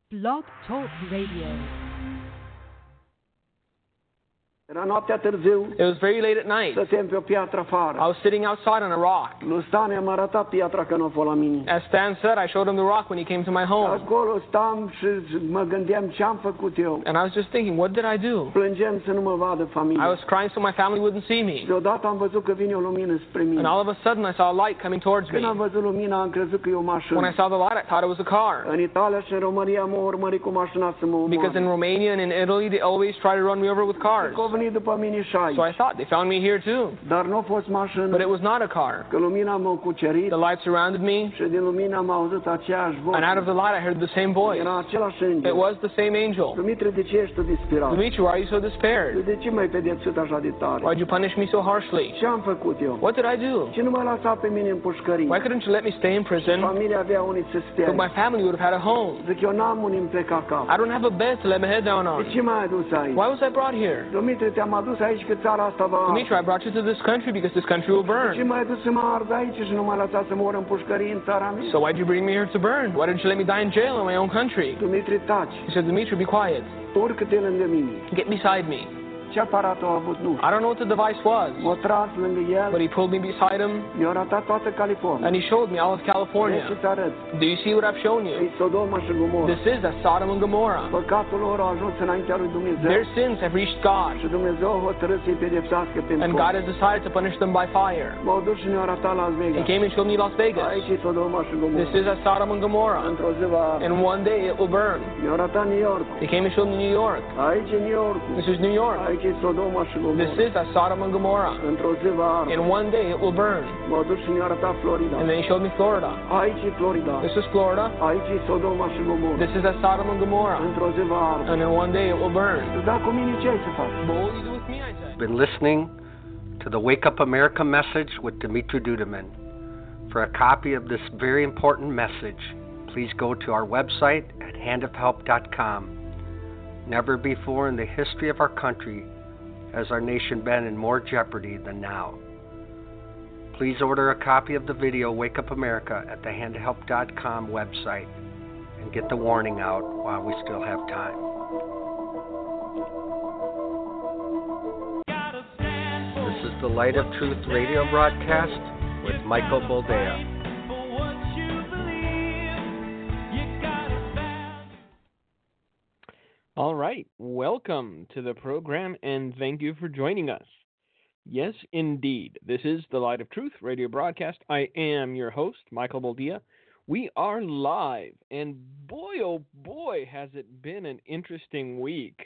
Blog Talk Radio. Era noaptea târziu, It was very late at night. stăteam pe o piatră afară. I was sitting outside on a rock. Lui Stan i-am arătat piatra că nu a fost la mine. As Stan said, I showed him the rock when he came to my home. Acolo stam și mă gândeam ce am făcut eu. And I was just thinking, what did I do? Plângeam să nu mă vadă I familia. was crying so my family wouldn't see me. Deodată am văzut că vine o lumină spre And mine. all of a sudden I saw a light coming towards me. Când am văzut lumina, am crezut că e o When I mașină. saw the light, I thought it was a car. În Italia și în România m-au urmărit cu mașina să mă Because in omoare. Romania and in Italy, they always try to run me over with cars. Că au venit după mine și So I aici. thought they found me here too. Dar nu a fost But mașină, it was not a car. că lumina m-a cucerit The light surrounded me, și din lumina am auzit aceeași voce. and out of the light I heard the same voice. Era același It înger. was the same angel. Dumitru, de ce ești tu disperat? Dimitri, why are you so despaired? De ce m-ai pedepsit așa de tare? Why'd you punish me so harshly? Ce am făcut eu? What did I do? Ce nu m-a lăsat pe mine în pușcărie? Why couldn't you let me stay in prison? Familia avea unii să stea. But my family would have had a home. Zic, eu n-am unii îmi pleca cap. I don't have a bed to let my head down De on. ce m-ai adus aici? Why was I brought here? Dumitru, te-am adus aici că țara asta va... Dimitri, I brought you to this country because this country will Ce burn. m-ai adus să mă ard aici și nu m-ai lăsat să mor în pușcărie în țara mea? So why'd you bring me here to burn? Why didn't you let me die in jail in my own country? Dumitru, taci. He said, Dimitri, be quiet. Urcă-te lângă mine. Get beside me. Ce aparat a avut? Nu. I don't know what the device was, M-a tras lângă el, but he pulled me beside him mi-a arătat toată California. and he showed me all of Vrei California. să-ți arăt? Do you see what I've shown E you? Sodoma și Gomorra. This is that Sodom and Gomorrah. Păcatul lor a ajuns înaintea lui Dumnezeu. Their sins have reached God, Și Dumnezeu a hotărât să-i pedepsească pentru and foc. God has decided to punish them by fire. M-au dus și ne-au arătat Las He Vegas. came and showed me Las Vegas. Aici e Sodoma și This Gomorra. is that Sodom and Gomorrah. Într-o zi va arde. And one day it will burn. Mi-au arătat New York. He came and showed me New York. Aici e New York. This is New York. Aici e Sodoma și This Gomorra. is that Sodom and Gomorrah. Într-o zi va arde. And one day it will burn. M-au dus și ne-au arătat Florida. And then he showed me Florida. Aici e Florida. This is Florida. Aici e Sodoma și Gomorra. This is that Sodom and Gomorrah. Într-o zi va arde. And then one day it will burn. Da, cu mine ce ai să faci? But what will you do with me, I said? Been listening to the Wake Up America message with Dimitri Duduman. For a copy of this very important message, please go to our website at handofhelp.com. Never before in the history of our country has our nation been in more jeopardy than now. Please order a copy of the video Wake Up America at the handofhelp.com website and get the warning out while we still have time. This is the Light of Truth radio broadcast with Michael Boldea. All right. Welcome to the program, and thank you for joining us. Yes, indeed. This is the Light of Truth radio broadcast. I am your host, Michael Boldea. We are live, and boy, oh boy, has it been an interesting week.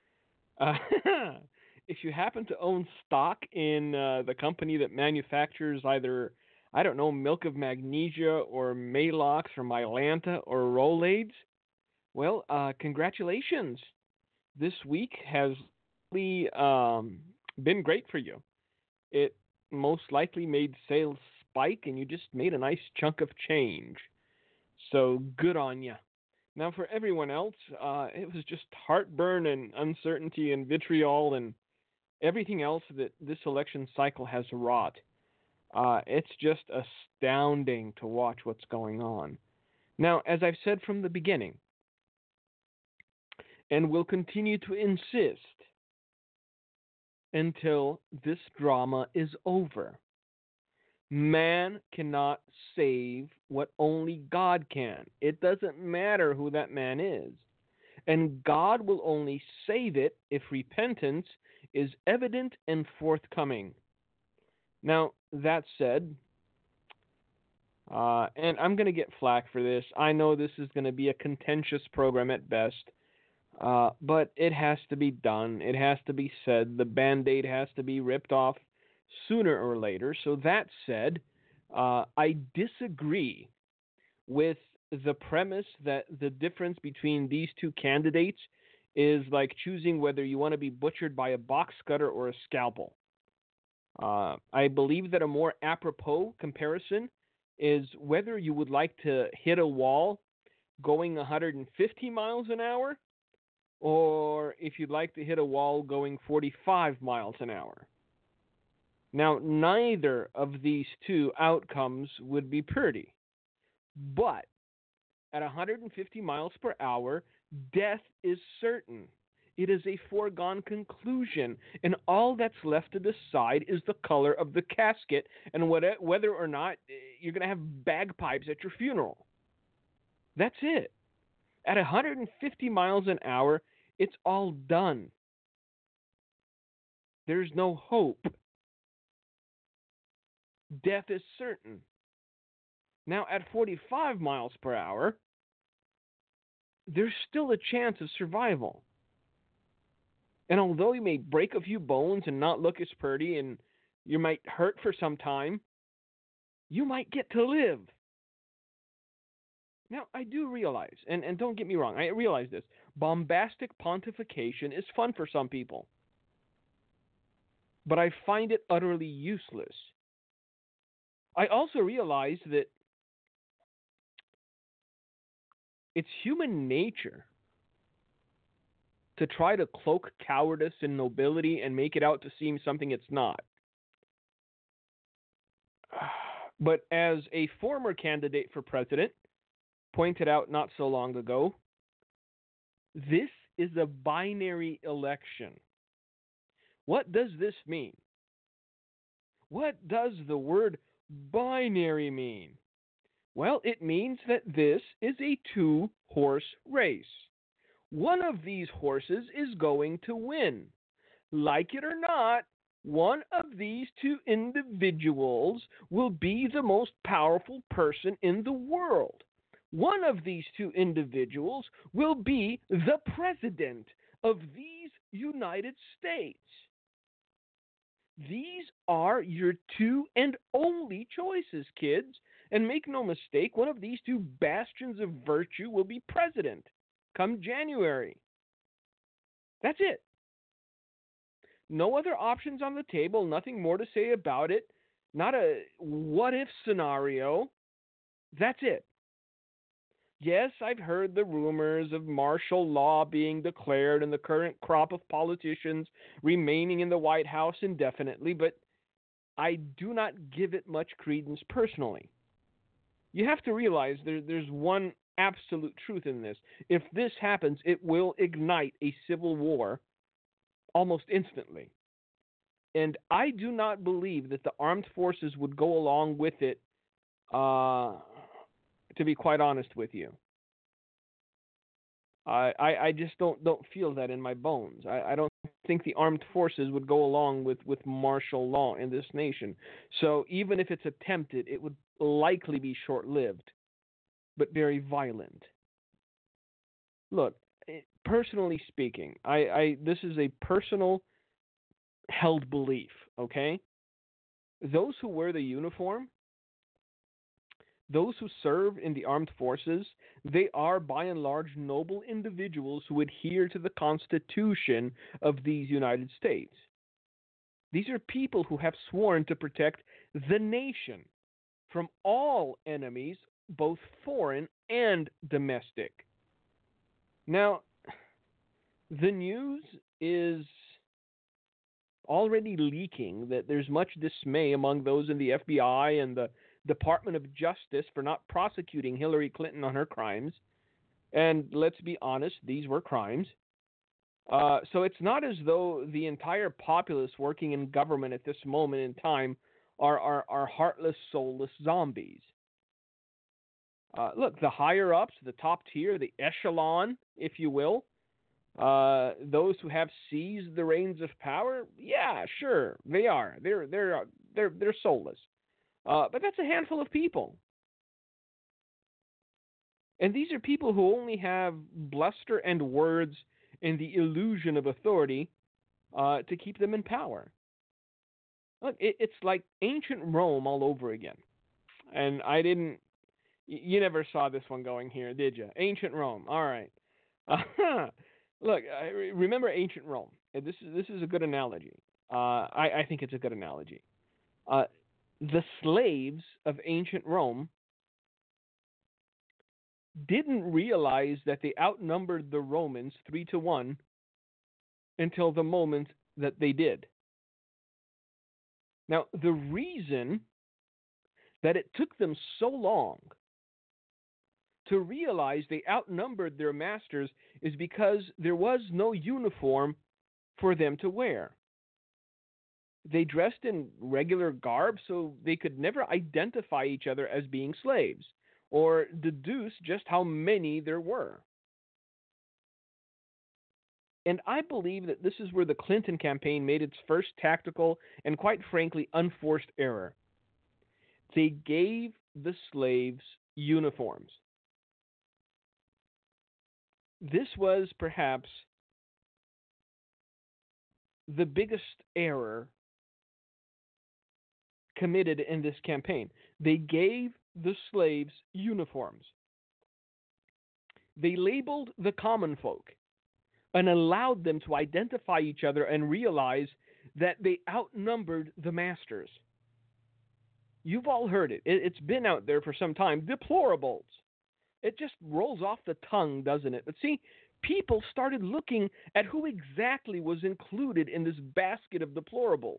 If you happen to own stock in the company that manufactures either, I don't know, Milk of Magnesia or Maalox or Mylanta or Rolaids, well, congratulations. This week has really been great for you. It most likely made sales spike, and you just made a nice chunk of change. So good on you. Now, for everyone else, it was just heartburn and uncertainty and vitriol and everything else that this election cycle has wrought. It's just astounding to watch what's going on. Now, as I've said from the beginning, and will continue to insist until this drama is over, man cannot save what only God can. It doesn't matter who that man is. And God will only save it if repentance is evident and forthcoming. Now, that said, and I'm going to get flack for this. I know this is going to be a contentious program at best, but it has to be done. It has to be said. The Band-Aid has to be ripped off sooner or later. So that said, I disagree with the premise that the difference between these two candidates is like choosing whether you want to be butchered by a box cutter or a scalpel. I believe that a more apropos comparison is whether you would like to hit a wall going 150 miles an hour or if you'd like to hit a wall going 45 miles an hour. Now, neither of these two outcomes would be pretty. But at 150 miles per hour, death is certain. It is a foregone conclusion, and all that's left to decide is the color of the casket and whether or not you're going to have bagpipes at your funeral. That's it. At 150 miles an hour, it's all done. There's no hope. Death is certain. Now, at 45 miles per hour, there's still a chance of survival. And although you may break a few bones and not look as pretty, and you might hurt for some time, you might get to live. Now, I do realize, and don't get me wrong, I realize this, bombastic pontification is fun for some people. But I find it utterly useless. I also realize that it's human nature to try to cloak cowardice and nobility and make it out to seem something it's not. But as a former candidate for president pointed out not so long ago, this is a binary election. What does this mean? What does the word binary mean? Well, it means that this is a two-horse race. One of these horses is going to win. Like it or not, one of these two individuals will be the most powerful person in the world. One of these two individuals will be the president of these United States. These are your two and only choices, kids. And make no mistake, one of these two bastions of virtue will be president come January. That's it. No other options on the table, nothing more to say about it, not a what-if scenario. That's it. Yes, I've heard the rumors of martial law being declared and the current crop of politicians remaining in the White House indefinitely, but I do not give it much credence personally. You have to realize there's one absolute truth in this. If this happens, it will ignite a civil war almost instantly. And I do not believe that the armed forces would go along with it, to be quite honest with you. I just don't feel that in my bones. I don't think the armed forces would go along with martial law in this nation. So even if it's attempted, it would likely be short-lived, but very violent. Look, personally speaking, this is a personal held belief, okay? Those who wear the uniform, those who serve in the armed forces, they are by and large noble individuals who adhere to the Constitution of these United States. These are people who have sworn to protect the nation from all enemies, both foreign and domestic. Now, the news is already leaking that there's much dismay among those in the FBI and the Department of Justice for not prosecuting Hillary Clinton on her crimes. And let's be honest, these were crimes. So it's not as though the entire populace working in government at this moment in time are heartless, soulless zombies. Look, the higher-ups, the top tier, the echelon, if you will, those who have seized the reins of power, yeah, sure, they are. They're soulless. But that's a handful of people. And these are people who only have bluster and words and the illusion of authority to keep them in power. Look, it's like ancient Rome all over again. And you never saw this one going here, did you? Ancient Rome, all right. Look, remember ancient Rome. This is a good analogy. I think it's a good analogy. The slaves of ancient Rome didn't realize that they outnumbered the Romans 3-1 until the moment that they did. Now, the reason that it took them so long to realize they outnumbered their masters is because there was no uniform for them to wear. They dressed in regular garb so they could never identify each other as being slaves or deduce just how many there were. And I believe that this is where the Clinton campaign made its first tactical and, quite frankly, unforced error. They gave the slaves uniforms. This was perhaps the biggest error committed in this campaign. They gave the slaves uniforms. They labeled the common folk and allowed them to identify each other and realize that they outnumbered the masters. You've all heard it. It's been out there for some time. Deplorables. It just rolls off the tongue, doesn't it? But see, people started looking at who exactly was included in this basket of deplorables.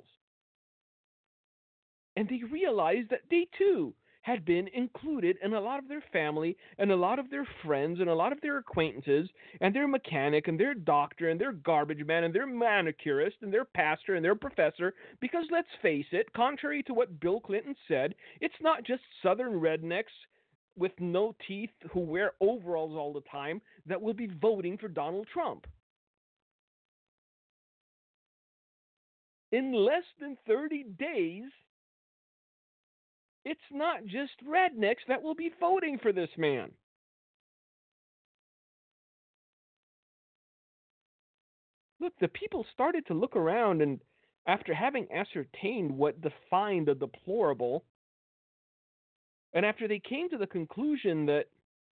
And they realized that they too had been included in a lot of their family and a lot of their friends and a lot of their acquaintances and their mechanic and their doctor and their garbage man and their manicurist and their pastor and their professor, because let's face it, contrary to what Bill Clinton said, it's not just southern rednecks with no teeth who wear overalls all the time that will be voting for Donald Trump. In less than 30 days, it's not just rednecks that will be voting for this man. Look, the people started to look around, and after having ascertained what defined a deplorable, and after they came to the conclusion that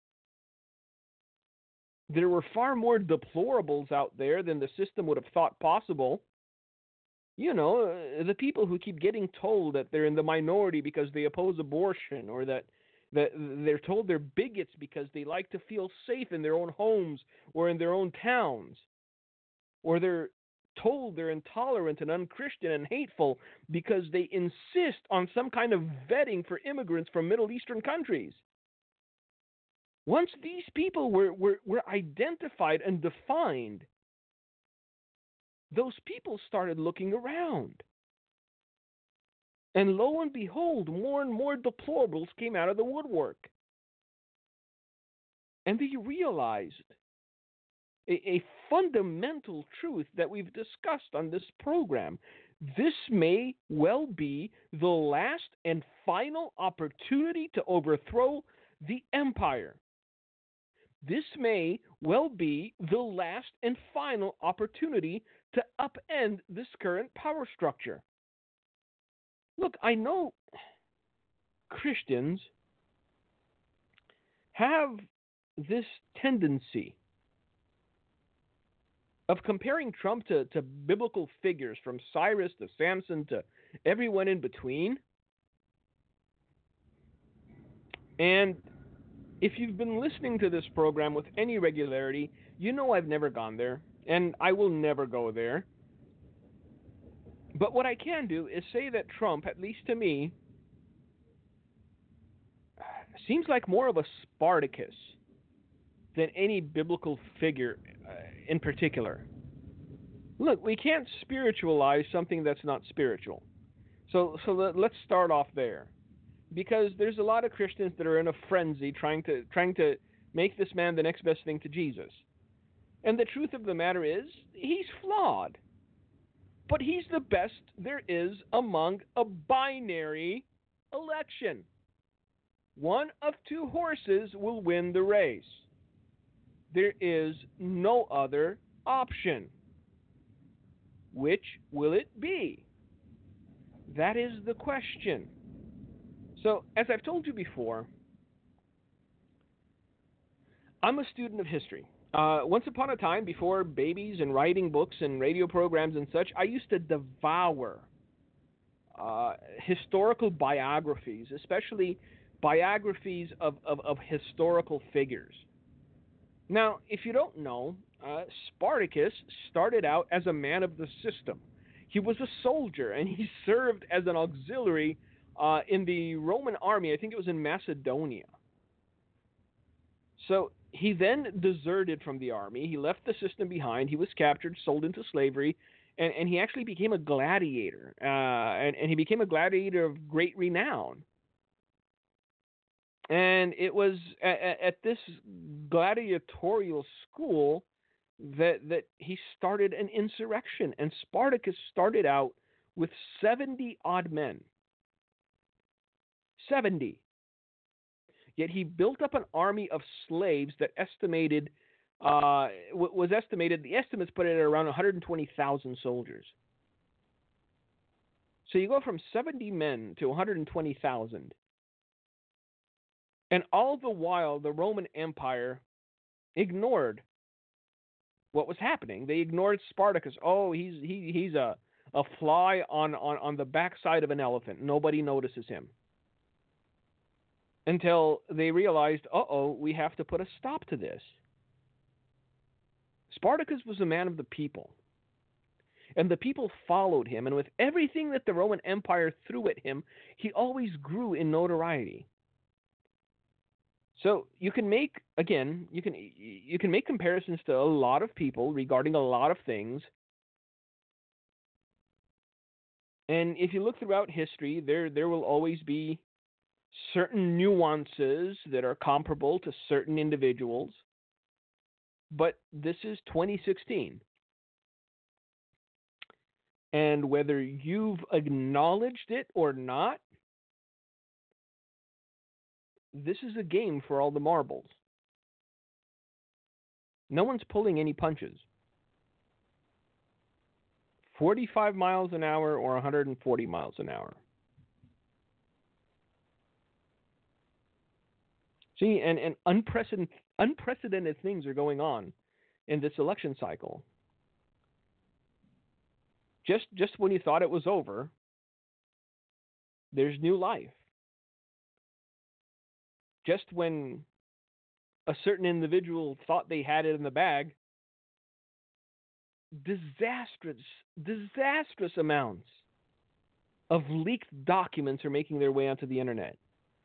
there were far more deplorables out there than the system would have thought possible, you know, the people who keep getting told that they're in the minority because they oppose abortion, or that they're told they're bigots because they like to feel safe in their own homes or in their own towns, or they're told they're intolerant and unchristian and hateful because they insist on some kind of vetting for immigrants from Middle Eastern countries. Once these people were identified and defined, those people started looking around. And lo and behold, more and more deplorables came out of the woodwork. And they realized a fundamental truth that we've discussed on this program. This may well be the last and final opportunity to overthrow the empire. This may well be the last and final opportunity to upend this current power structure. Look, I know Christians have this tendency of comparing Trump to biblical figures, from Cyrus to Samson to everyone in between. And if you've been listening to this program with any regularity, you know I've never gone there, and I will never go there. But what I can do is say that Trump, at least to me, seems like more of a Spartacus than any biblical figure in particular. Look, we can't spiritualize something that's not spiritual. So let's start off there. Because there's a lot of Christians that are in a frenzy trying to make this man the next best thing to Jesus. And the truth of the matter is, he's flawed. But he's the best there is among a binary election. One of two horses will win the race. There is no other option. Which will it be? That is the question. So, as I've told you before, I'm a student of history. Once upon a time, before babies and writing books and radio programs and such, I used to devour historical biographies, especially biographies of historical figures. Now, if you don't know, Spartacus started out as a man of the system. He was a soldier, and he served as an auxiliary in the Roman army. I think it was in Macedonia. So he then deserted from the army. He left the system behind. He was captured, sold into slavery, and he actually became a gladiator. And he became a gladiator of great renown. And it was at this gladiatorial school that he started an insurrection. And Spartacus started out with 70 odd men. 70. Yet he built up an army of slaves that was estimated, the estimates put it at around 120,000 soldiers. So you go from 70 men to 120,000. And all the while, the Roman Empire ignored what was happening. They ignored Spartacus. Oh, he's a fly on the backside of an elephant. Nobody notices him. Until they realized, we have to put a stop to this. Spartacus was a man of the people. And the people followed him. And with everything that the Roman Empire threw at him, he always grew in notoriety. So you can make comparisons to a lot of people regarding a lot of things. And if you look throughout history, there will always be certain nuances that are comparable to certain individuals. But this is 2016. And whether you've acknowledged it or not, this is a game for all the marbles. No one's pulling any punches. 45 miles an hour or 140 miles an hour. See, and unprecedented things are going on in this election cycle. Just when you thought it was over, there's new life. Just when a certain individual thought they had it in the bag, disastrous amounts of leaked documents are making their way onto the internet.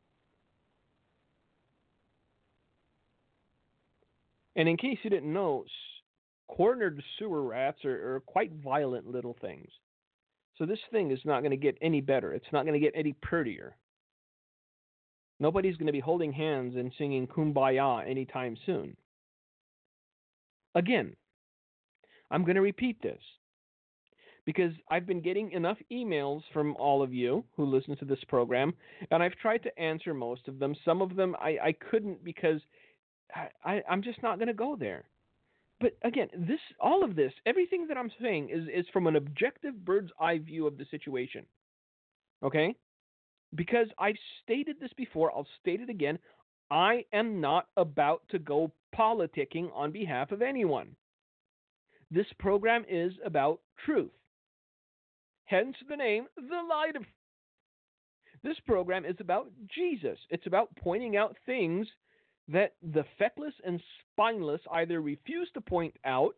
And in case you didn't know, cornered sewer rats are quite violent little things. So this thing is not going to get any better. It's not going to get any prettier. Nobody's going to be holding hands and singing Kumbaya anytime soon. Again, I'm going to repeat this because I've been getting enough emails from all of you who listen to this program, and I've tried to answer most of them. Some of them I couldn't because I'm just not going to go there. But again, all of this, everything that I'm saying is from an objective bird's eye view of the situation. Okay? Because I've stated this before, I'll state it again. I am not about to go politicking on behalf of anyone. This program is about truth. Hence the name, The Light of. This program is about Jesus. It's about pointing out things that the feckless and spineless either refuse to point out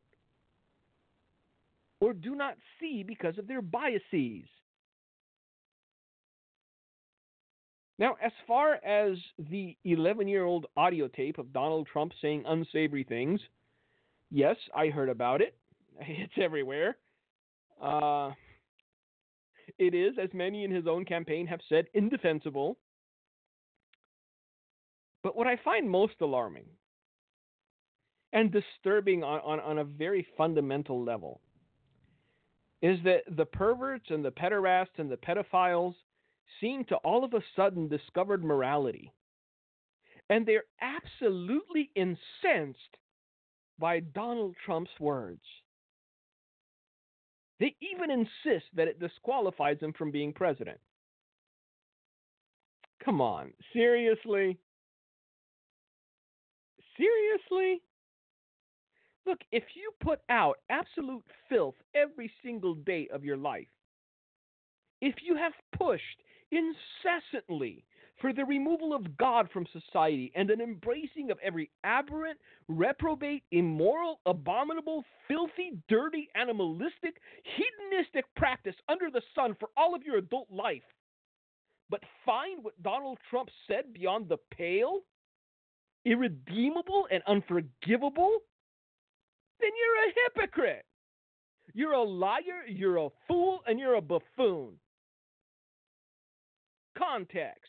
or do not see because of their biases. Now, as far as the 11-year-old audio tape of Donald Trump saying unsavory things, yes, I heard about it. It's everywhere. It is, as many in his own campaign have said, indefensible. But what I find most alarming and disturbing on a very fundamental level is that the perverts and the pederasts and the pedophiles seem to all of a sudden discovered morality. And they're absolutely incensed by Donald Trump's words. They even insist that it disqualifies him from being president. Come on, seriously? Seriously? Look, if you put out absolute filth every single day of your life, if you have pushed incessantly for the removal of God from society and an embracing of every aberrant, reprobate, immoral, abominable, filthy, dirty, animalistic, hedonistic practice under the sun for all of your adult life, but find what Donald Trump said beyond the pale, irredeemable and unforgivable, then you're a hypocrite. You're a liar, you're a fool, and you're a buffoon. Context.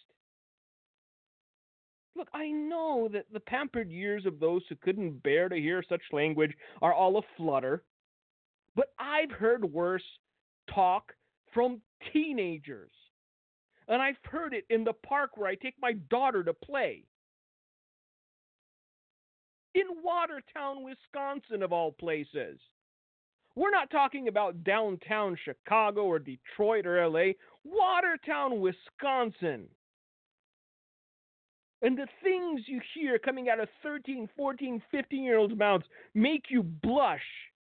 Look, I know that the pampered ears of those who couldn't bear to hear such language are all aflutter, but I've heard worse talk from teenagers. And I've heard it in the park where I take my daughter to play. In Watertown, Wisconsin, of all places. We're not talking about downtown Chicago or Detroit or LA. Watertown, Wisconsin. And the things you hear coming out of 13, 14, 15-year-olds' mouths make you blush.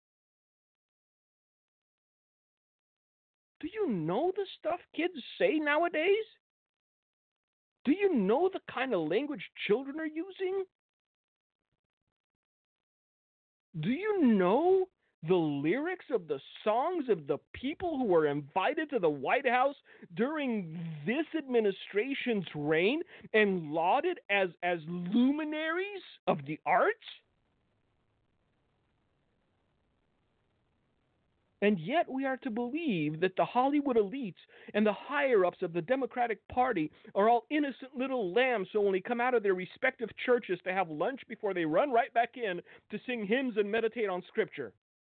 Do you know the stuff kids say nowadays? Do you know the kind of language children are using? Do you know the lyrics of the songs of the people who were invited to the White House during this administration's reign and lauded as luminaries of the arts? And yet we are to believe that the Hollywood elites and the higher-ups of the Democratic Party are all innocent little lambs who only come out of their respective churches to have lunch before they run right back in to sing hymns and meditate on Scripture.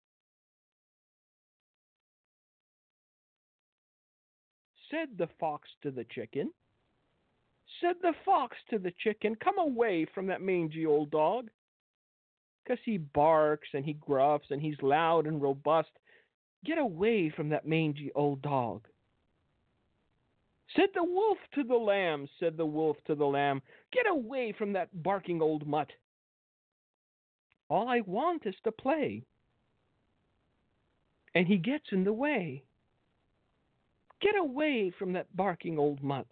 Said the fox to the chicken. Said the fox to the chicken, come away from that mangy old dog. 'Cause he barks and he gruffs and he's loud and robust. Get away from that mangy old dog. Said the wolf to the lamb, said the wolf to the lamb, get away from that barking old mutt. All I want is to play. And he gets in the way. Get away from that barking old mutt.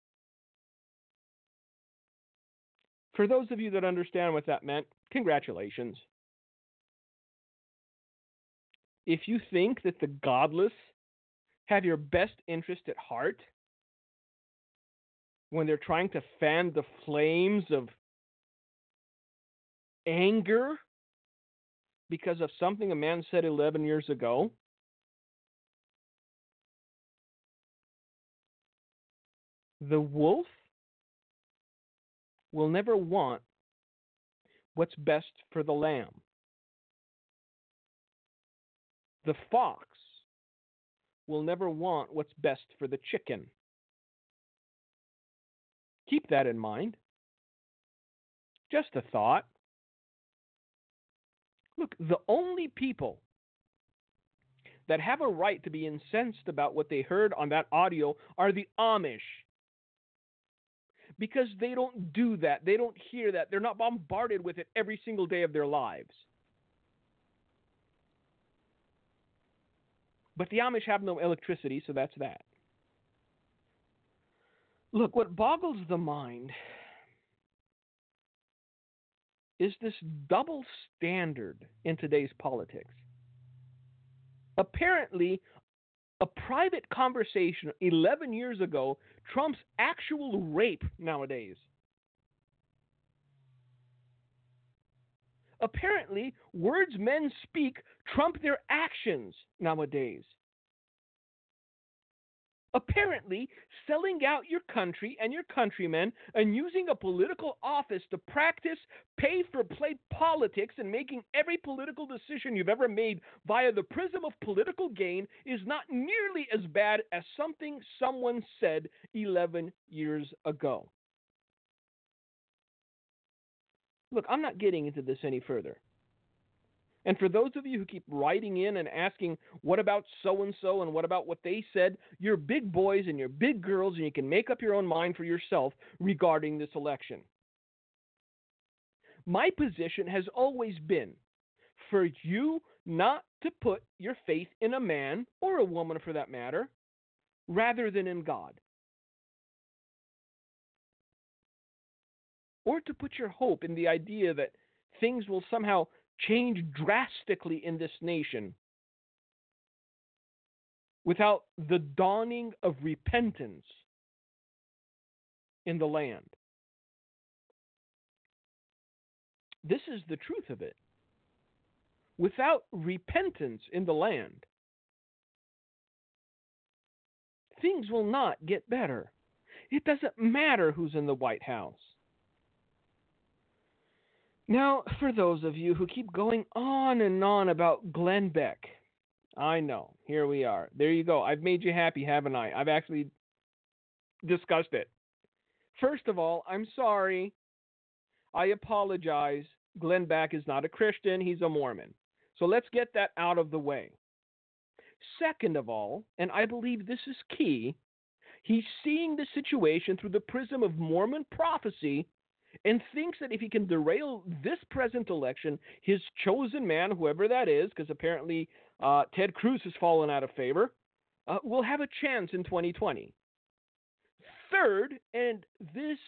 For those of you that understand what that meant, congratulations. If you think that the godless have your best interest at heart when they're trying to fan the flames of anger because of something a man said 11 years ago, the wolf will never want what's best for the lamb. The fox will never want what's best for the chicken. Keep that in mind. Just a thought. Look, the only people that have a right to be incensed about what they heard on that audio are the Amish. Because they don't do that. They don't hear that. They're not bombarded with it every single day of their lives. But the Amish have no electricity, so that's that. Look, what boggles the mind is this double standard in today's politics. Apparently, a private conversation 11 years ago trumps actual rape nowadays. Apparently, words men speak trump their actions nowadays. Apparently, selling out your country and your countrymen and using a political office to practice pay-for-play politics and making every political decision you've ever made via the prism of political gain is not nearly as bad as something someone said 11 years ago. Look, I'm not getting into this any further. And for those of you who keep writing in and asking, what about so-and-so and what about what they said, you're big boys and you're big girls and you can make up your own mind for yourself regarding this election. My position has always been for you not to put your faith in a man, or a woman for that matter, rather than in God. Or to put your hope in the idea that things will somehow change drastically in this nation without the dawning of repentance in the land. This is the truth of it. Without repentance in the land, things will not get better. It doesn't matter who's in the White House. Now, for those of you who keep going on and on about Glenn Beck, I know, here we are. There you go. I've made you happy, haven't I? I've actually discussed it. First of all, I'm sorry. I apologize. Glenn Beck is not a Christian. He's a Mormon. So let's get that out of the way. Second of all, and I believe this is key, he's seeing the situation through the prism of Mormon prophecy and thinks that if he can derail this present election, his chosen man, whoever that is, because apparently Ted Cruz has fallen out of favor, will have a chance in 2020. Third, and this,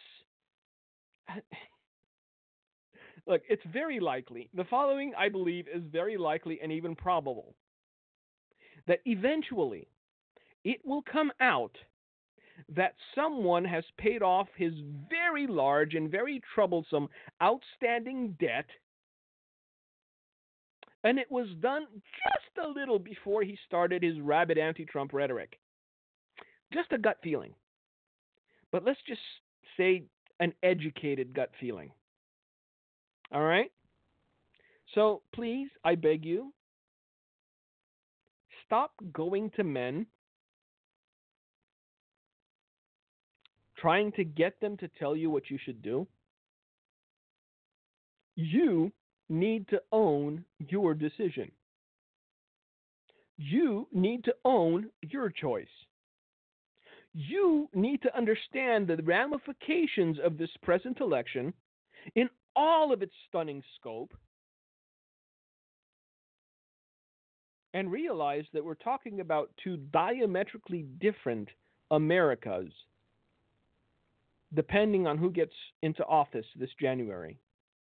look, it's very likely, the following, I believe, is very likely and even probable, that eventually it will come out that someone has paid off his very large and very troublesome outstanding debt, and it was done just a little before he started his rabid anti-Trump rhetoric. Just a gut feeling. But let's just say an educated gut feeling. All right? So please, I beg you, stop going to men trying to get them to tell you what you should do. You need to own your decision. You need to own your choice. You need to understand the ramifications of this present election in all of its stunning scope and realize that we're talking about two diametrically different Americas, depending on who gets into office this January.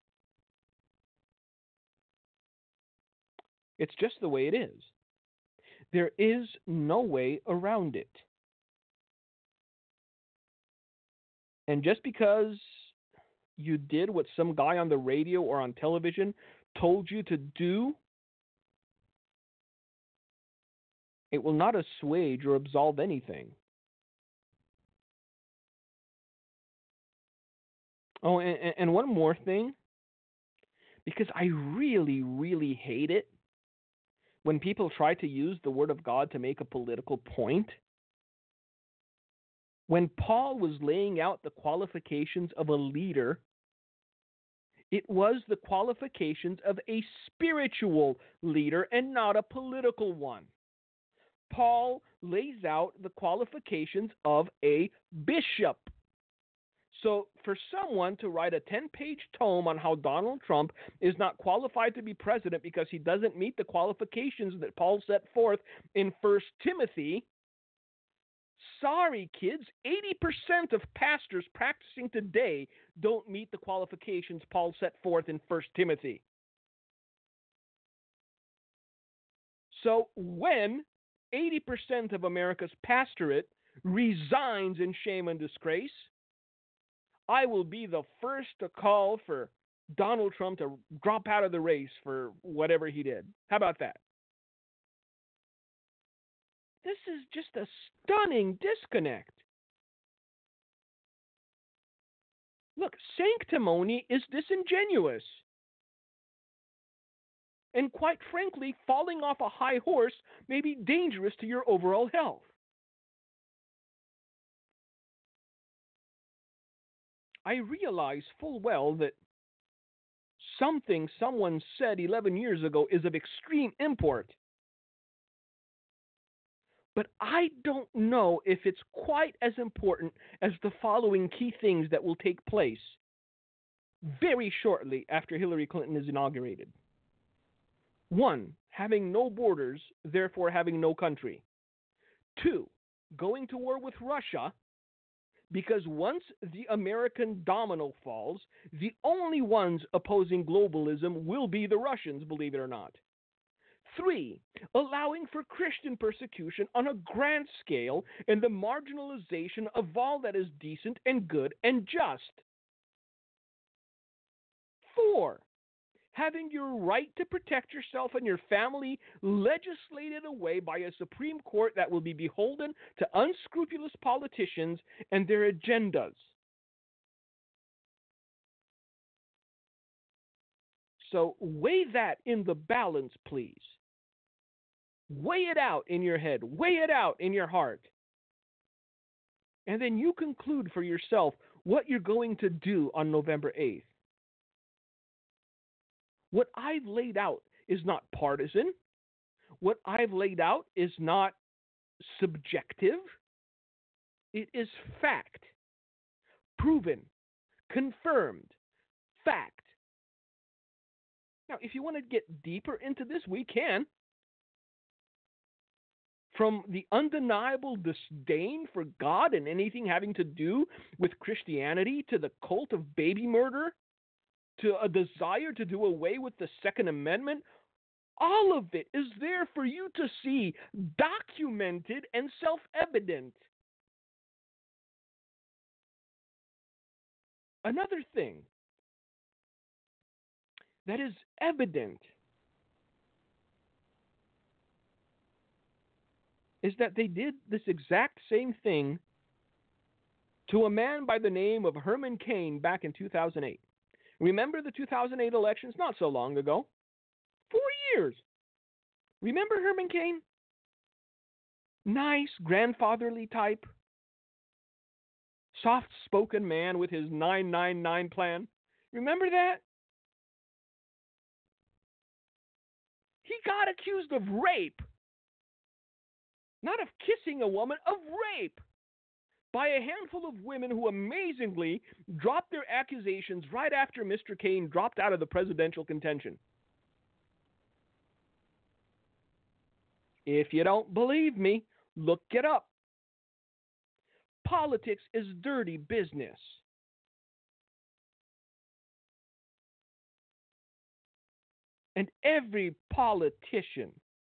It's just the way it is. There is no way around it. And just because you did what some guy on the radio or on television told you to do, it will not assuage or absolve anything. Oh, and one more thing, because I really, really hate it when people try to use the Word of God to make a political point. When Paul was laying out the qualifications of a leader, it was the qualifications of a spiritual leader and not a political one. Paul lays out the qualifications of a bishop. So for someone to write a 10-page tome on how Donald Trump is not qualified to be president because he doesn't meet the qualifications that Paul set forth in 1 Timothy, sorry, kids, 80% of pastors practicing today don't meet the qualifications Paul set forth in 1 Timothy. So when 80% of America's pastorate resigns in shame and disgrace, I will be the first to call for Donald Trump to drop out of the race for whatever he did. How about that? This is just a stunning disconnect. Look, sanctimony is disingenuous. And quite frankly, falling off a high horse may be dangerous to your overall health. I realize full well that something someone said 11 years ago is of extreme import. But I don't know if it's quite as important as the following key things that will take place very shortly after Hillary Clinton is inaugurated. 1, having no borders, therefore having no country. 2, going to war with Russia, because once the American domino falls, the only ones opposing globalism will be the Russians, believe it or not. 3, allowing for Christian persecution on a grand scale and the marginalization of all that is decent and good and just. 4, having your right to protect yourself and your family legislated away by a Supreme Court that will be beholden to unscrupulous politicians and their agendas. So weigh that in the balance, please. Weigh it out in your head. Weigh it out in your heart. And then you conclude for yourself what you're going to do on November 8th. What I've laid out is not partisan. What I've laid out is not subjective. It is fact. Proven. Confirmed. Fact. Now, if you want to get deeper into this, we can. From the undeniable disdain for God and anything having to do with Christianity to the cult of baby murder to a desire to do away with the Second Amendment, all of it is there for you to see, documented and self-evident. Another thing that is evident is that they did this exact same thing to a man by the name of Herman Cain back in 2008. Remember the 2008 elections? Not so long ago. 4 years. Remember Herman Cain? Nice, grandfatherly type. Soft-spoken man with his 999 plan. Remember that? He got accused of rape. Not of kissing a woman, of rape. By a handful of women who amazingly dropped their accusations right after Mr. Cain dropped out of the presidential contention. If you don't believe me, look it up. Politics is dirty business. And every politician,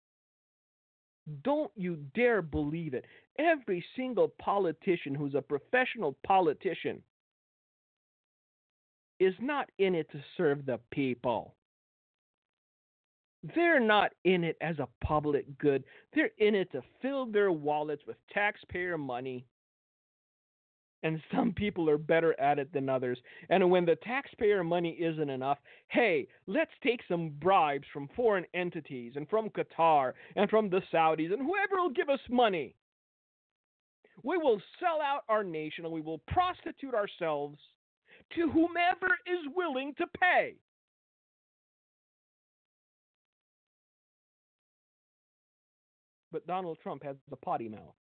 don't you dare believe it, every single politician who's a professional politician is not in it to serve the people. They're not in it as a public good. They're in it to fill their wallets with taxpayer money. And some people are better at it than others. And when the taxpayer money isn't enough, hey, let's take some bribes from foreign entities and from Qatar and from the Saudis and whoever will give us money. We will sell out our nation and we will prostitute ourselves to whomever is willing to pay. But Donald Trump has the potty mouth.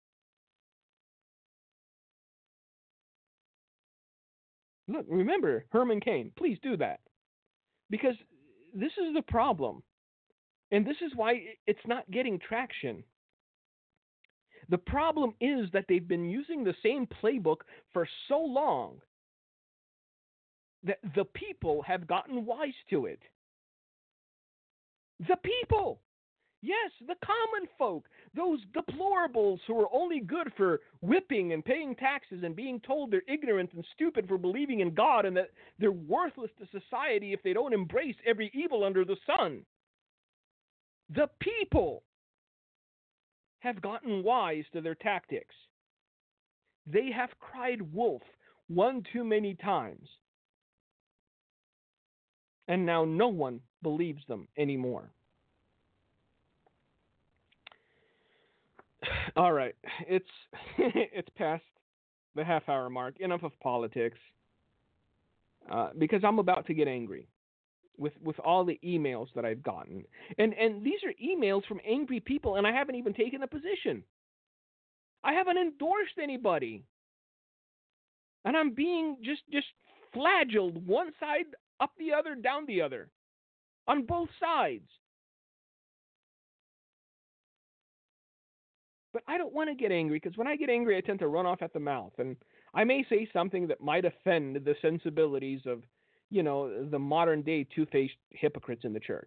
Look, remember Herman Cain. Please do that. Because this is the problem. And this is why it's not getting traction. The problem is that they've been using the same playbook for so long that the people have gotten wise to it. The people. Yes, the common folk, those deplorables who are only good for whipping and paying taxes and being told they're ignorant and stupid for believing in God and that they're worthless to society if they don't embrace every evil under the sun. The people have gotten wise to their tactics. They have cried wolf one too many times. And now no one believes them anymore. All right, it's past the half-hour mark. Enough of politics, because I'm about to get angry with all the emails that I've gotten, and these are emails from angry people, and I haven't even taken a position. I haven't endorsed anybody, and I'm being just flagelled one side up the other, down the other, on both sides. But I don't want to get angry, because when I get angry, I tend to run off at the mouth. And I may say something that might offend the sensibilities of, the modern-day two-faced hypocrites in the church.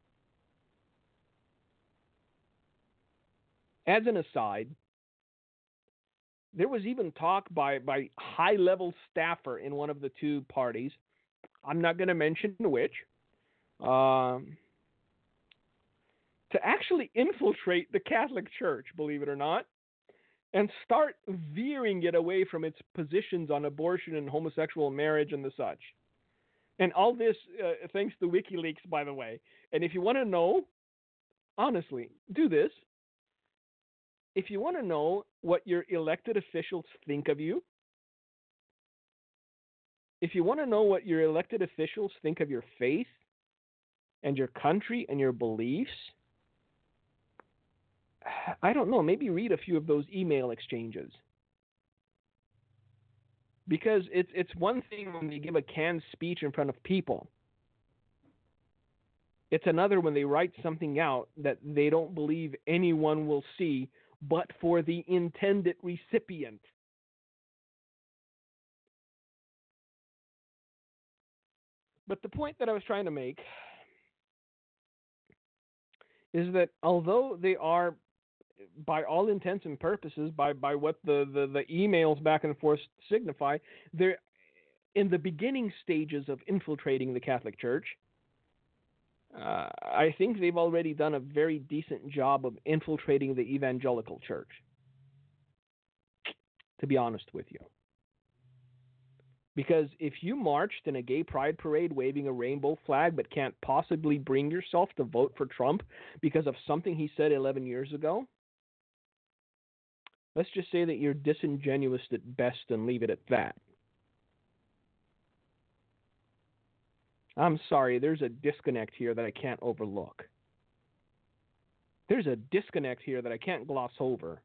As an aside, there was even talk by high-level staffer in one of the two parties, I'm not going to mention which, to actually infiltrate the Catholic Church, believe it or not, and start veering it away from its positions on abortion and homosexual marriage and the such. And all this thanks to WikiLeaks, by the way. And if you want to know, honestly, do this. If you want to know what your elected officials think of you, if you want to know what your elected officials think of your faith and your country and your beliefs, I don't know, maybe read a few of those email exchanges. Because it's one thing when they give a canned speech in front of people. It's another when they write something out that they don't believe anyone will see but for the intended recipient. But the point that I was trying to make is that although they are, by all intents and purposes, by what the emails back and forth signify, they're in the beginning stages of infiltrating the Catholic Church. I think they've already done a very decent job of infiltrating the evangelical church, to be honest with you. Because if you marched in a gay pride parade waving a rainbow flag but can't possibly bring yourself to vote for Trump because of something he said 11 years ago, let's just say that you're disingenuous at best and leave it at that. I'm sorry, there's a disconnect here that I can't overlook. There's a disconnect here that I can't gloss over.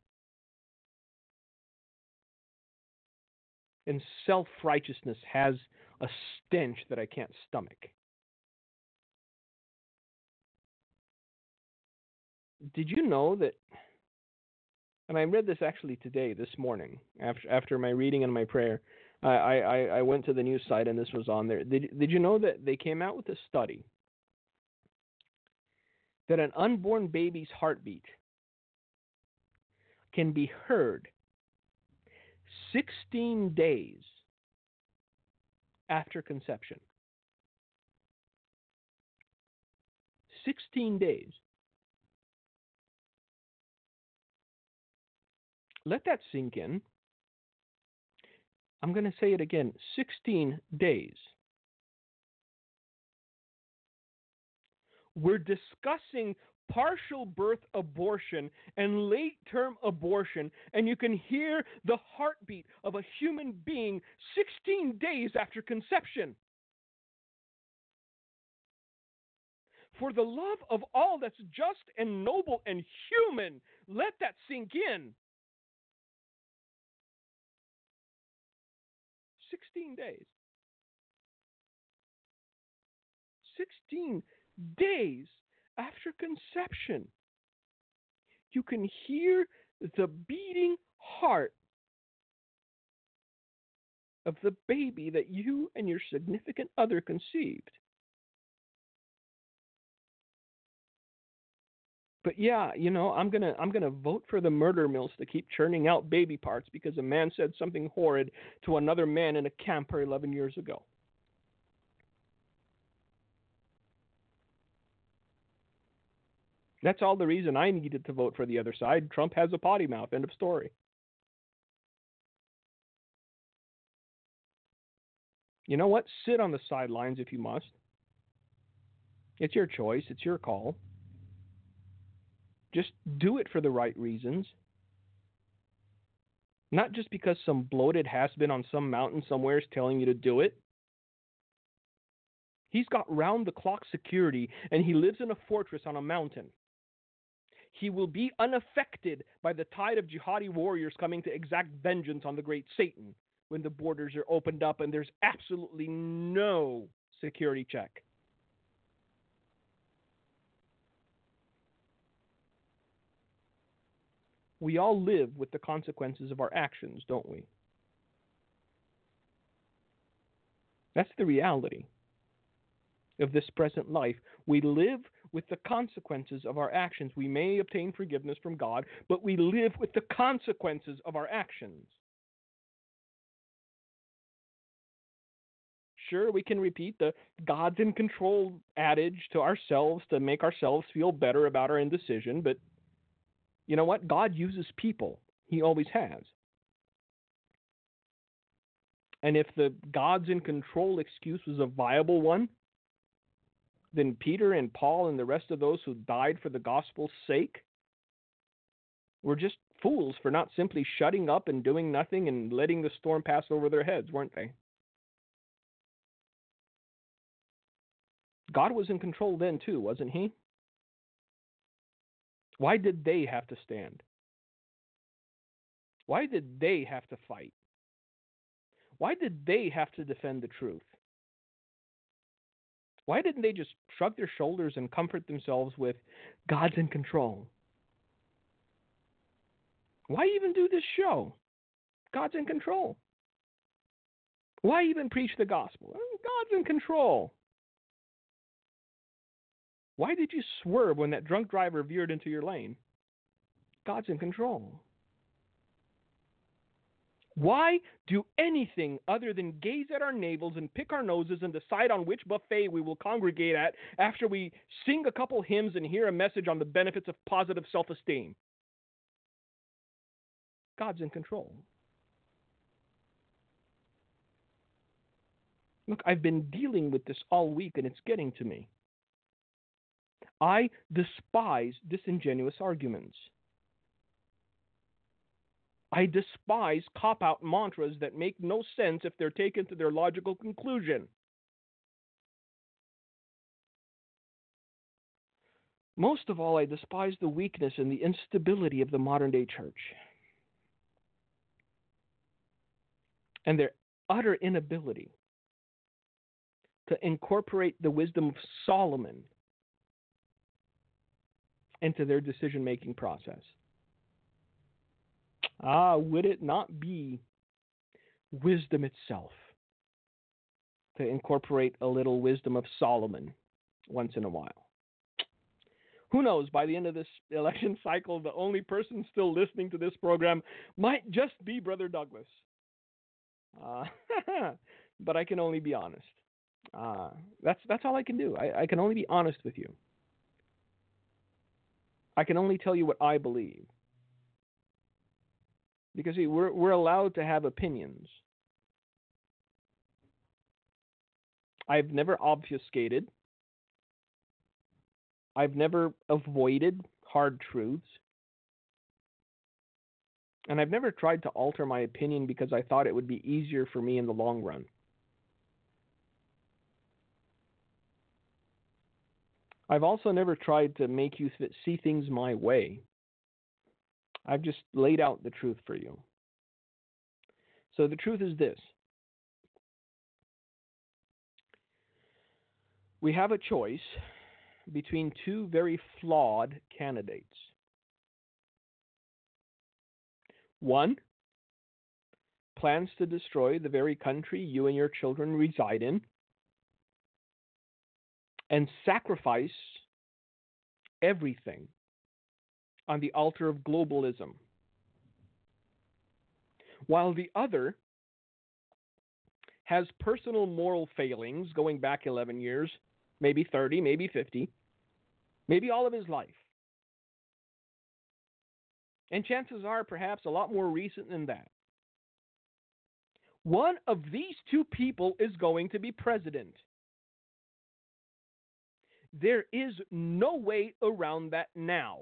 And self-righteousness has a stench that I can't stomach. Did you know that, and I read this actually today, this morning, after my reading and my prayer, I went to the news site and this was on there. Did you know that they came out with a study that an unborn baby's heartbeat can be heard 16 days after conception? 16 days. Let that sink in. I'm going to say it again. 16 days. We're discussing partial birth abortion and late-term abortion, and you can hear the heartbeat of a human being 16 days after conception. For the love of all that's just and noble and human, let that sink in. 16 days. 16 days after conception. You can hear the beating heart of the baby that you and your significant other conceived. But yeah, you know, I'm gonna vote for the murder mills to keep churning out baby parts because a man said something horrid to another man in a camper 11 years ago. That's all the reason I needed to vote for the other side. Trump has a potty mouth. End of story. You know what? Sit on the sidelines if you must. It's your choice. It's your call. Just do it for the right reasons. Not just because some bloated has-been on some mountain somewhere is telling you to do it. He's got round-the-clock security, and he lives in a fortress on a mountain. He will be unaffected by the tide of jihadi warriors coming to exact vengeance on the great Satan when the borders are opened up and there's absolutely no security check. We all live with the consequences of our actions, don't we? That's the reality of this present life. We live with the consequences of our actions. We may obtain forgiveness from God, but we live with the consequences of our actions. Sure, we can repeat the God's in control adage to ourselves to make ourselves feel better about our indecision, but you know what? God uses people. He always has. And if the God's in control excuse was a viable one, then Peter and Paul and the rest of those who died for the gospel's sake were just fools for not simply shutting up and doing nothing and letting the storm pass over their heads, weren't they? God was in control then too, wasn't he? Why did they have to stand? Why did they have to fight? Why did they have to defend the truth? Why didn't they just shrug their shoulders and comfort themselves with God's in control? Why even do this show? God's in control. Why even preach the gospel? God's in control. Why did you swerve when that drunk driver veered into your lane? God's in control. Why do anything other than gaze at our navels and pick our noses and decide on which buffet we will congregate at after we sing a couple hymns and hear a message on the benefits of positive self-esteem? God's in control. Look, I've been dealing with this all week and it's getting to me. I despise disingenuous arguments. I despise cop-out mantras that make no sense if they're taken to their logical conclusion. Most of all, I despise the weakness and the instability of the modern-day church and their utter inability to incorporate the wisdom of Solomon into their decision-making process. Would it not be wisdom itself to incorporate a little wisdom of Solomon once in a while? Who knows, by the end of this election cycle, the only person still listening to this program might just be Brother Douglas. But I can only be honest. That's all I can do. I can only be honest with you. I can only tell you what I believe. Because see, we're allowed to have opinions. I've never obfuscated. I've never avoided hard truths. And I've never tried to alter my opinion because I thought it would be easier for me in the long run. I've also never tried to make you see things my way. I've just laid out the truth for you. So the truth is this. We have a choice between two very flawed candidates. One plans to destroy the very country you and your children reside in and sacrifice everything on the altar of globalism, while the other has personal moral failings going back 11 years, maybe 30, maybe 50, maybe all of his life. And chances are perhaps a lot more recent than that. One of these two people is going to be president. There is no way around that now.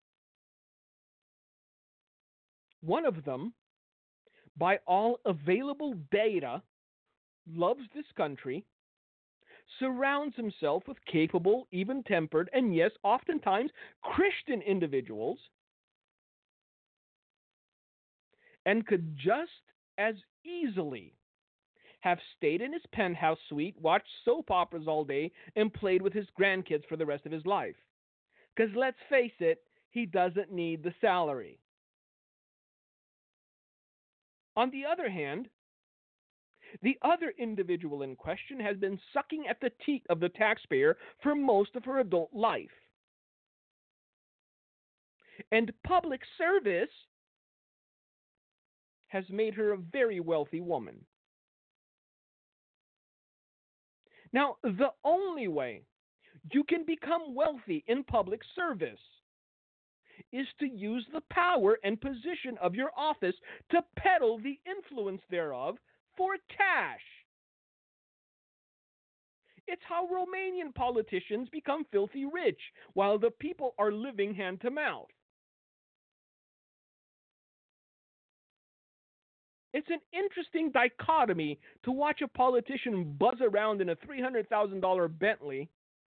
One of them, by all available data, loves this country, surrounds himself with capable, even-tempered, and yes, oftentimes Christian individuals, and could just as easily have stayed in his penthouse suite, watched soap operas all day, and played with his grandkids for the rest of his life. Because let's face it, he doesn't need the salary. On the other hand, the other individual in question has been sucking at the teat of the taxpayer for most of her adult life. And public service has made her a very wealthy woman. Now, the only way you can become wealthy in public service is to use the power and position of your office to peddle the influence thereof for cash. It's how Romanian politicians become filthy rich while the people are living hand to mouth. It's an interesting dichotomy to watch a politician buzz around in a $300,000 Bentley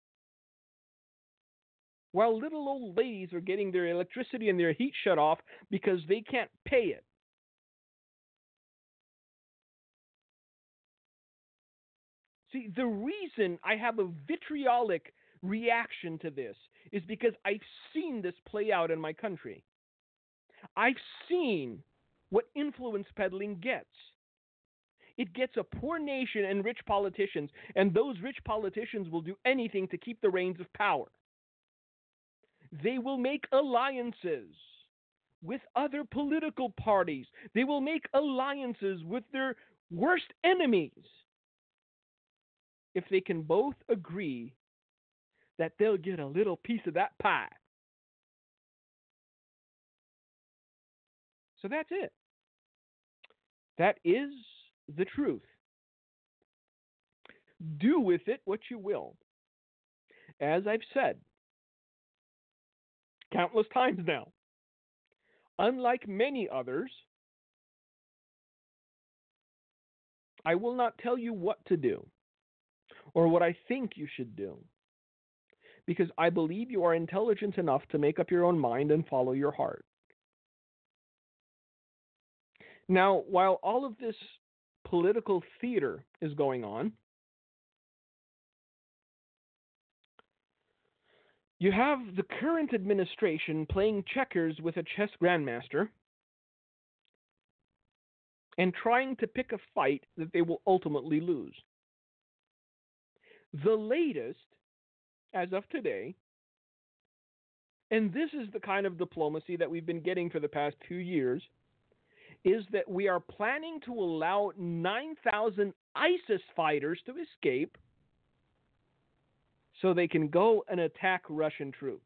while little old ladies are getting their electricity and their heat shut off because they can't pay it. See, the reason I have a vitriolic reaction to this is because I've seen this play out in my country. I've seen what influence peddling gets. It gets a poor nation and rich politicians, and those rich politicians will do anything to keep the reins of power. They will make alliances with other political parties. They will make alliances with their worst enemies if they can both agree that they'll get a little piece of that pie. So that's it. That is the truth. Do with it what you will. As I've said countless times now, unlike many others, I will not tell you what to do or what I think you should do, because I believe you are intelligent enough to make up your own mind and follow your heart. Now, while all of this political theater is going on, you have the current administration playing checkers with a chess grandmaster and trying to pick a fight that they will ultimately lose. The latest, as of today, and this is the kind of diplomacy that we've been getting for the past 2 years, is that we are planning to allow 9,000 ISIS fighters to escape so they can go and attack Russian troops.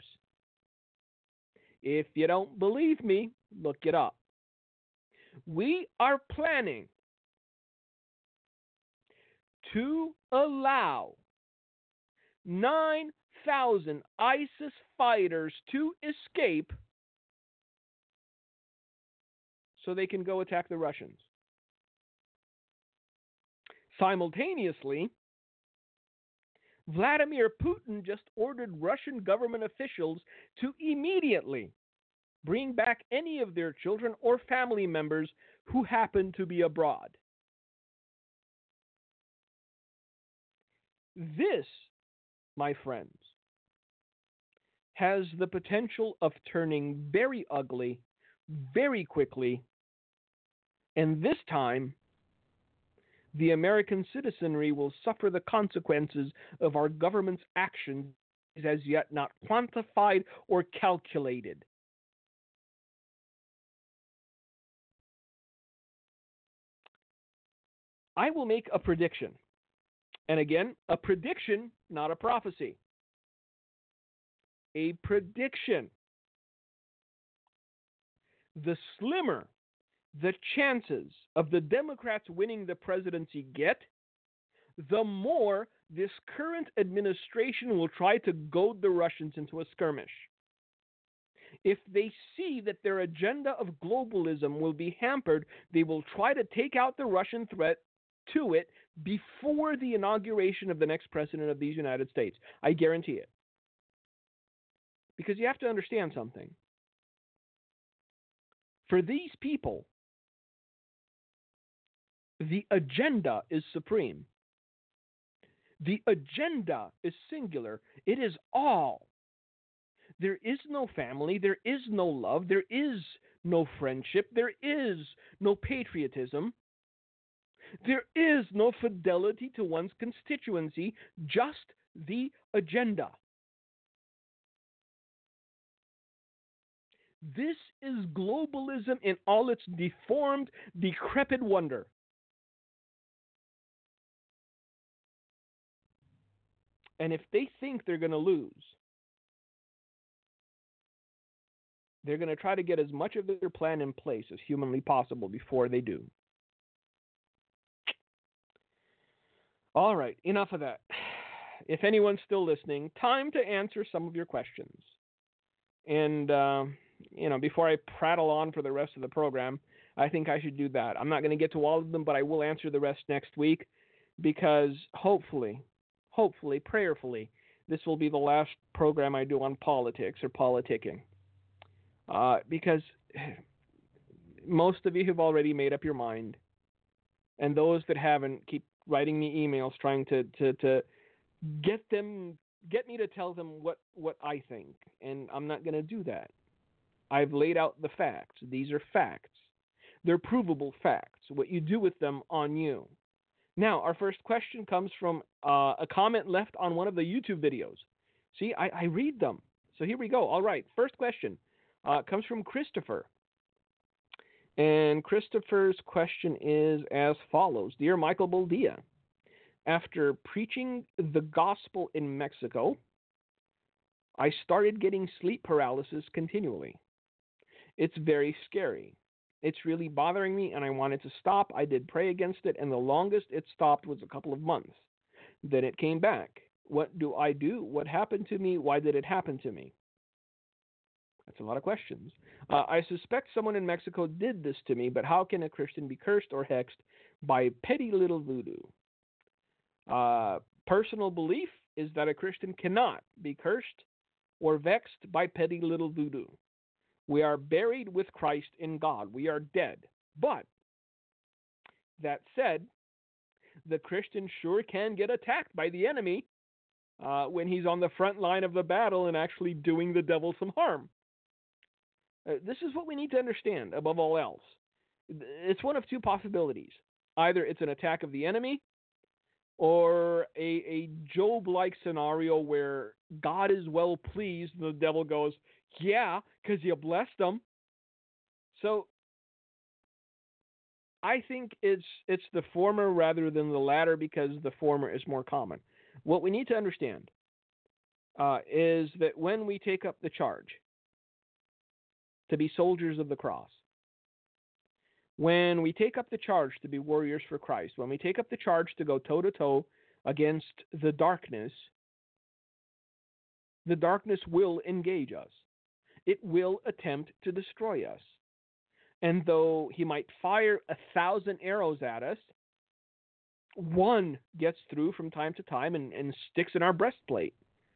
If you don't believe me, look it up. We are planning to allow 9,000 ISIS fighters to escape so they can go attack the Russians. Simultaneously, Vladimir Putin just ordered Russian government officials to immediately bring back any of their children or family members who happen to be abroad. This, my friends, has the potential of turning very ugly very quickly, and this time the American citizenry will suffer the consequences of our government's actions as yet not quantified or calculated. I will make a prediction. And again, a prediction, not a prophecy. A prediction. The slimmer the chances of the Democrats winning the presidency get, the more this current administration will try to goad the Russians into a skirmish. If they see that their agenda of globalism will be hampered, they will try to take out the Russian threat to it before the inauguration of the next president of these United States. I guarantee it. Because you have to understand something. For these people, the agenda is supreme. The agenda is singular. It is all. There is no family. There is no love. There is no friendship. There is no patriotism. There is no fidelity to one's constituency, just the agenda. This is globalism in all its deformed, decrepit wonder. And if they think they're going to lose, they're going to try to get as much of their plan in place as humanly possible before they do. All right, enough of that. If anyone's still listening, time to answer some of your questions. And, before I prattle on for the rest of the program, I think I should do that. I'm not going to get to all of them, but I will answer the rest next week because hopefully, prayerfully, this will be the last program I do on politics or politicking. Because most of you have already made up your mind. And those that haven't keep writing me emails trying to get me to tell them what I think. And I'm not going to do that. I've laid out the facts. These are facts. They're provable facts. What you do with them on you. Now, our first question comes from a comment left on one of the YouTube videos. See, I read them. So here we go. All right. First question comes from Christopher. And Christopher's question is as follows. Dear Michael Boldia, after preaching the gospel in Mexico, I started getting sleep paralysis continually. It's very scary. It's really bothering me, and I wanted to stop. I did pray against it, and the longest it stopped was a couple of months. Then it came back. What do I do? What happened to me? Why did it happen to me? That's a lot of questions. I suspect someone in Mexico did this to me, but how can a Christian be cursed or hexed by petty little voodoo? Personal belief is that a Christian cannot be cursed or vexed by petty little voodoo. We are buried with Christ in God. We are dead. But, that said, the Christian sure can get attacked by the enemy when he's on the front line of the battle and actually doing the devil some harm. This is what we need to understand above all else. It's one of two possibilities. Either it's an attack of the enemy or a Job-like scenario where God is well pleased and the devil goes, yeah, because you blessed them. So I think it's the former rather than the latter because the former is more common. What we need to understand is that when we take up the charge to be soldiers of the cross, when we take up the charge to be warriors for Christ, when we take up the charge to go toe-to-toe against the darkness will engage us. It will attempt to destroy us. And though he might fire 1,000 arrows at us, one gets through from time to time and sticks in our breastplate.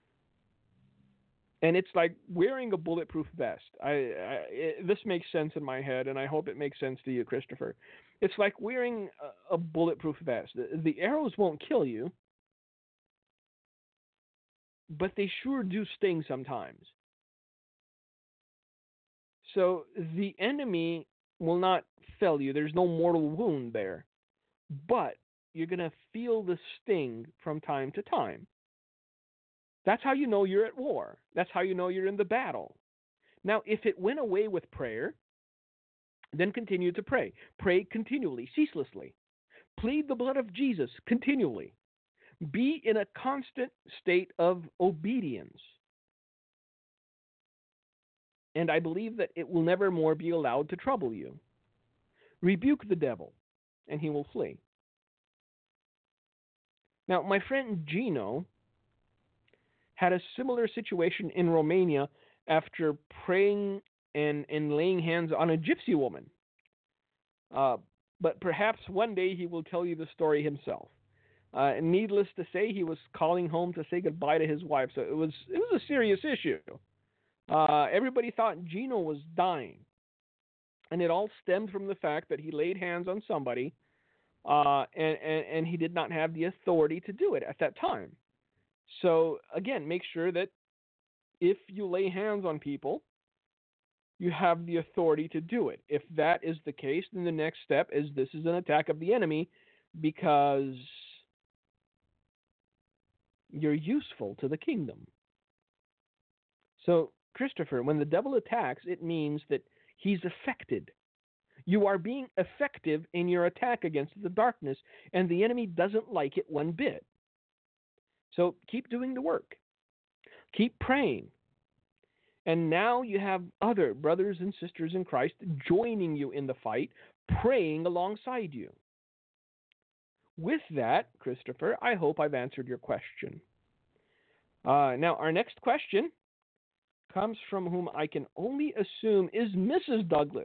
And it's like wearing a bulletproof vest. This makes sense in my head, and I hope it makes sense to you, Christopher. It's like wearing a bulletproof vest. The arrows won't kill you, but they sure do sting sometimes. So the enemy will not fell you. There's no mortal wound there. But you're going to feel the sting from time to time. That's how you know you're at war. That's how you know you're in the battle. Now, if it went away with prayer, then continue to pray. Pray continually, ceaselessly. Plead the blood of Jesus continually. Be in a constant state of obedience. And I believe that it will never more be allowed to trouble you. Rebuke the devil, and he will flee. Now, my friend Gino had a similar situation in Romania after praying and laying hands on a gypsy woman. But perhaps one day he will tell you the story himself. Needless to say, he was calling home to say goodbye to his wife, so it was a serious issue. Everybody thought Gino was dying, and it all stemmed from the fact that he laid hands on somebody, and he did not have the authority to do it at that time. So, again, make sure that if you lay hands on people, you have the authority to do it. If that is the case, then the next step is this is an attack of the enemy because you're useful to the kingdom. So, Christopher, when the devil attacks, it means that he's affected. You are being effective in your attack against the darkness, and the enemy doesn't like it one bit. So keep doing the work. Keep praying. And now you have other brothers and sisters in Christ joining you in the fight, praying alongside you. With that, Christopher, I hope I've answered your question. Now, our next question comes from whom I can only assume is Mrs. Douglas,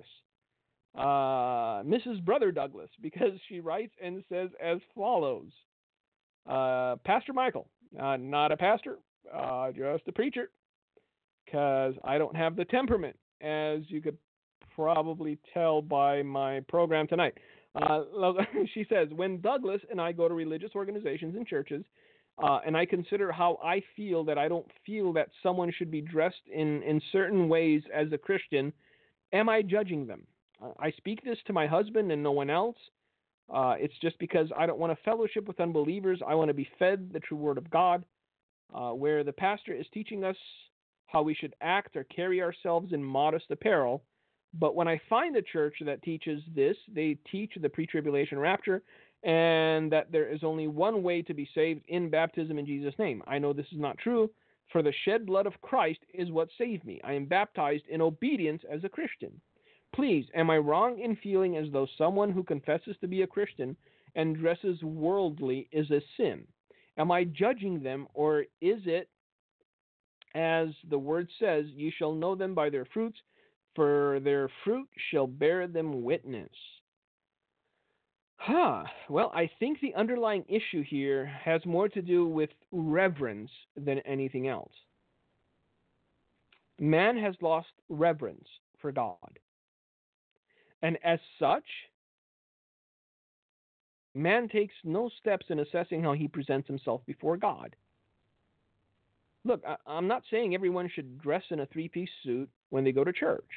Mrs. Brother Douglas, because she writes and says as follows. Pastor Michael, not a pastor, just a preacher, because I don't have the temperament, as you could probably tell by my program tonight. She says, when Douglas and I go to religious organizations and churches, and I consider how I feel that I don't feel that someone should be dressed in certain ways as a Christian, am I judging them? I speak this to my husband and no one else. It's just because I don't want to fellowship with unbelievers. I want to be fed the true word of God, where the pastor is teaching us how we should act or carry ourselves in modest apparel. But when I find a church that teaches this, they teach the pre-tribulation rapture and that there is only one way to be saved, in baptism in Jesus' name. I know this is not true, for the shed blood of Christ is what saved me. I am baptized in obedience as a Christian. Please, am I wrong in feeling as though someone who confesses to be a Christian and dresses worldly is a sin? Am I judging them, or is it, as the word says, you shall know them by their fruits, for their fruit shall bear them witness? Well, I think the underlying issue here has more to do with reverence than anything else. Man has lost reverence for God. And as such, man takes no steps in assessing how he presents himself before God. Look, I'm not saying everyone should dress in a three-piece suit when they go to church.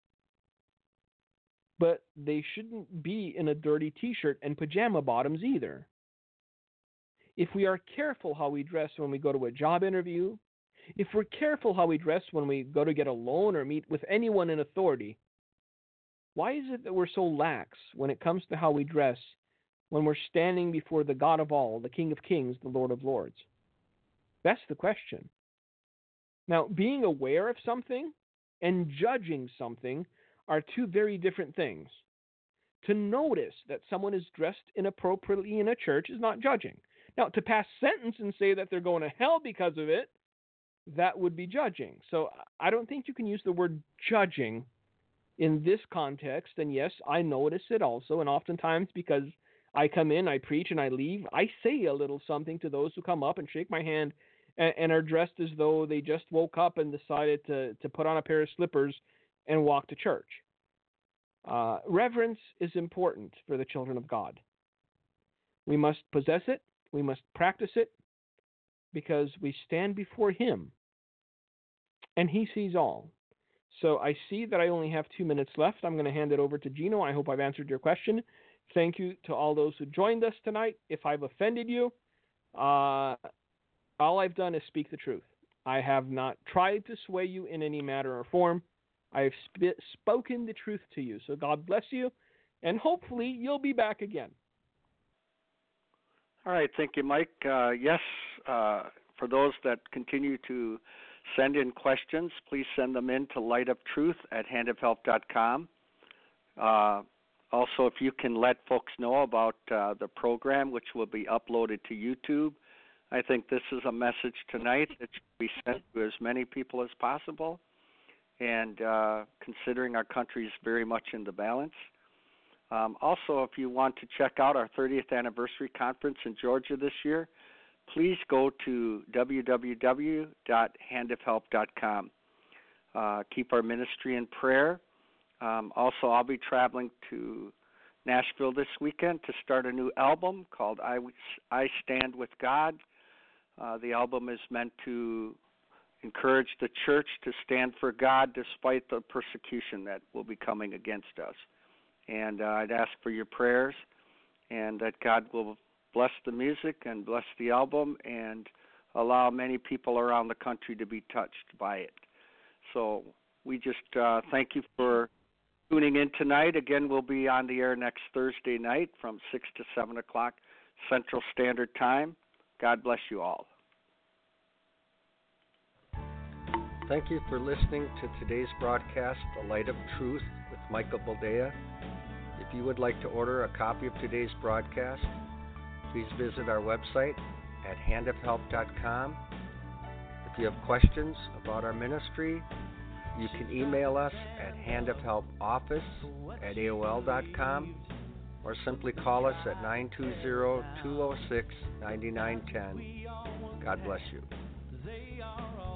But they shouldn't be in a dirty t-shirt and pajama bottoms either. If we are careful how we dress when we go to a job interview, if we're careful how we dress when we go to get a loan or meet with anyone in authority, why is it that we're so lax when it comes to how we dress when we're standing before the God of all, the King of Kings, the Lord of Lords? That's the question. Now, being aware of something and judging something are two very different things. To notice that someone is dressed inappropriately in a church is not judging. Now, to pass sentence and say that they're going to hell because of it, that would be judging. So I don't think you can use the word judging in this context. And yes, I notice it also. And oftentimes, because I come in, I preach, and I leave, I say a little something to those who come up and shake my hand and are dressed as though they just woke up and decided to put on a pair of slippers and walk to church. Reverence is important for the children of God. We must possess it. We must practice it, because we stand before Him, and He sees all. So I see that I only have 2 minutes left. I'm going to hand it over to Gino. I hope I've answered your question. Thank you to all those who joined us tonight. If I've offended you, all I've done is speak the truth. I have not tried to sway you in any matter or form. I have spoken the truth to you. So God bless you, and hopefully you'll be back again. All right. Thank you, Mike. Yes, for those that continue to send in questions, please send them in to lightofTruth@handofhelp.com. Also, if you can let folks know about the program, which will be uploaded to YouTube. I think this is a message tonight that should be sent to as many people as possible. And considering our country is very much in the balance. Also, if you want to check out our 30th anniversary conference in Georgia this year, please go to www.handofhelp.com. Keep our ministry in prayer. Also, I'll be traveling to Nashville this weekend to start a new album called I Stand With God. The album is meant to encourage the church to stand for God despite the persecution that will be coming against us. And I'd ask for your prayers, and that God will bless the music and bless the album and allow many people around the country to be touched by it. So we just thank you for tuning in tonight. Again, we'll be on the air next Thursday night from 6 to 7 o'clock Central Standard Time. God bless you all. Thank you for listening to today's broadcast, The Light of Truth with Michael Boldea. If you would like to order a copy of today's broadcast, please visit our website at handofhelp.com. If you have questions about our ministry, you can email us at handofhelpoffice@aol.com or simply call us at 920-206-9910. God bless you.